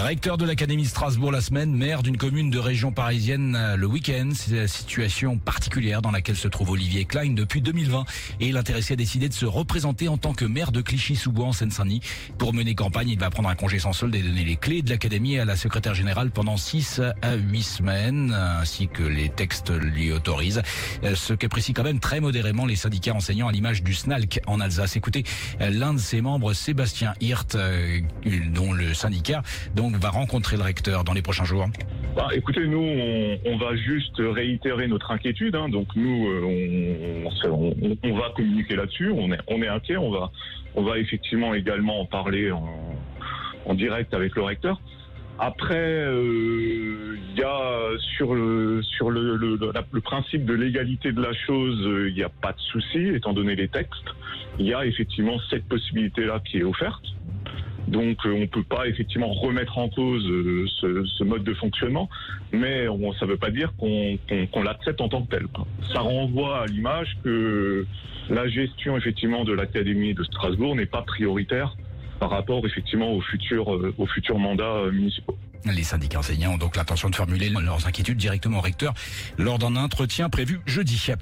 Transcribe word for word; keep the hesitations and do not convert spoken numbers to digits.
Recteur de l'Académie de Strasbourg la semaine, maire d'une commune de région parisienne le week-end. C'est la situation particulière dans laquelle se trouve Olivier Klein depuis deux mille vingt. Et l'intéressé a décidé de se représenter en tant que maire de Clichy-sous-Bois en Seine-Saint-Denis. Pour mener campagne, il va prendre un congé sans solde et donner les clés de l'Académie à la secrétaire générale pendant six à huit semaines, ainsi que les textes l'y autorisent. Ce qu'apprécient quand même très modérément les syndicats enseignants à l'image du S N A L C en Alsace. Écoutez, l'un de ses membres, Sébastien Hirt, dont le syndicat donc va rencontrer le recteur dans les prochains jours. Bah, écoutez, nous, on, on va juste réitérer notre inquiétude. Hein. Donc nous, on, on, on va communiquer là-dessus. On est, on est inquiet. On va, on va effectivement également en parler en, en direct avec le recteur. Après, il euh, y a sur le sur le, le, le, le principe de l'égalité de la chose, il n'y a pas de souci, étant donné les textes. Il y a effectivement cette possibilité-là qui est offerte. Donc on ne peut pas effectivement remettre en cause ce, ce mode de fonctionnement, mais on, ça ne veut pas dire qu'on, qu'on, qu'on l'accepte en tant que tel. Ça renvoie à l'image que la gestion effectivement de l'Académie de Strasbourg n'est pas prioritaire par rapport effectivement aux futurs, aux futurs mandats municipaux. Les syndicats enseignants ont donc l'intention de formuler leurs inquiétudes directement au recteur lors d'un entretien prévu jeudi.